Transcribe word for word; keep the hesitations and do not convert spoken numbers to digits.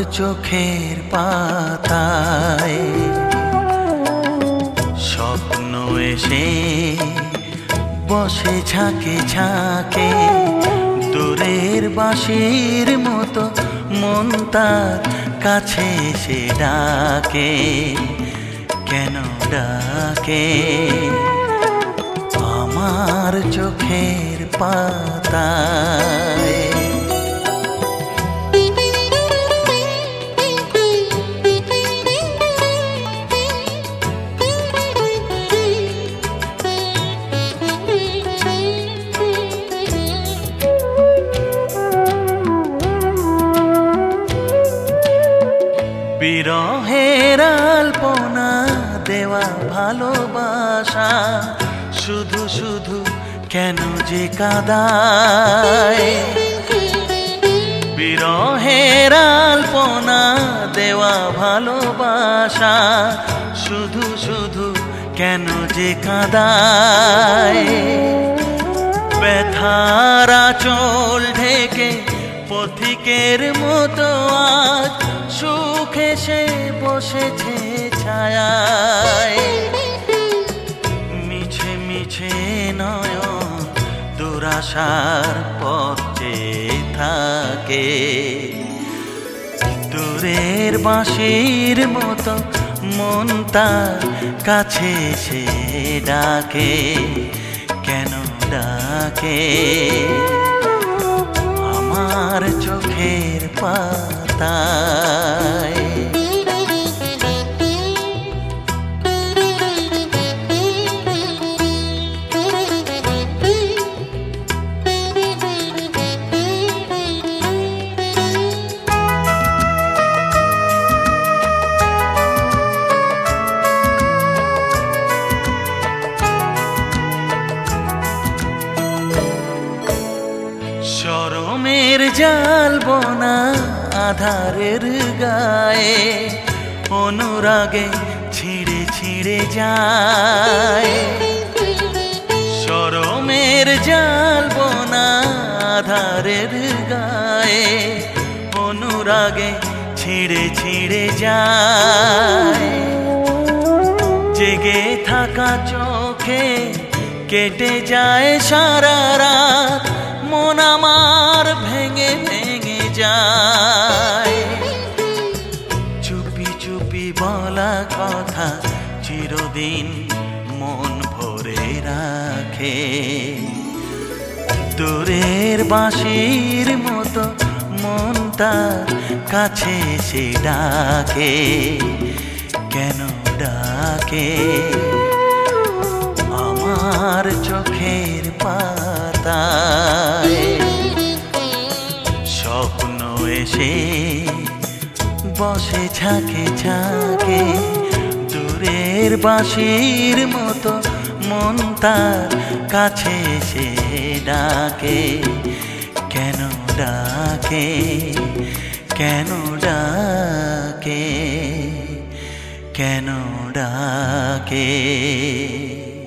চোখের পাতায় স্বপ্ন এসে বসে ঝাঁকে ঝাঁকে, দূরের বাঁশির মতো মন তার কাছে এসে ডাকে। কেন ডাকে আমার চোখের পাতায়? বিরহের আলপনা দেওয়া ভালোবাসা শুধু শুধু কেন যে কাঁদায়? বিরহের আলপনা দেওয়া ভালোবাসা শুধু শুধু কেন যে কাঁদায়? ব্যথার আঁচল ঢেকে পথিকের মতো আজ সুখ এসে বসেছে ছায়ায়। মিছে মিছে নয়ন দুরাশার পথ চেয়ে থাকে, দূরের বাঁশির মতো মন তার কাছে এসে ডাকে। কেন ডাকে আমার চোখের পাতায়? শরমের জাল বোনা আধারের গায়ে অনুরাগে ছিঁড়ে ছিঁড়ে যায়। শরমের জাল বোনা আধারের গায়ে অনুরাগে ছিঁড়ে ছিঁড়ে যায়। জেগে থাকা চোখে কেটে যায় সারা রাত, মন আমার ভেঙে ভেঙে যায়। চুপি চুপি বলা কথা চিরদিন মন ভরে রাখে, দূরের বাঁশির মতো মন তার কাছে এসে ডাকে। কেন ডাকে আমার চোখের পাতায়? স্বপ্ন এসে বসে ঝাঁকে ঝাঁকে, দূরের বাঁশির মতো মন তার কাছে এসে ডাকে। কেন ডাকে কেন ডাকে কেন ডাকে?